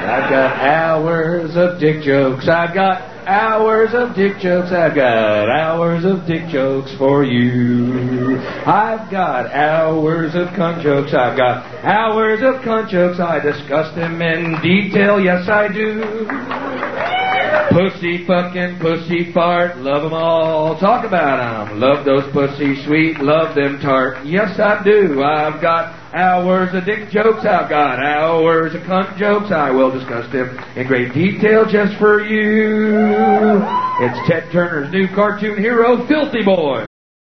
I've got hours of dick jokes. I've got hours of dick jokes. I've got hours of dick jokes for you. I've got hours of cunt jokes. I've got hours of cunt jokes. I discuss them in detail. Yes, I do. Pussy fucking, pussy fart, love them all, talk about them. Love those pussy sweet, love them tart. Yes, I do. I've got hours of dick jokes. I've got hours of cunt jokes. I will discuss them in great detail just for you. It's Ted Turner's new cartoon hero, Filthy Boy.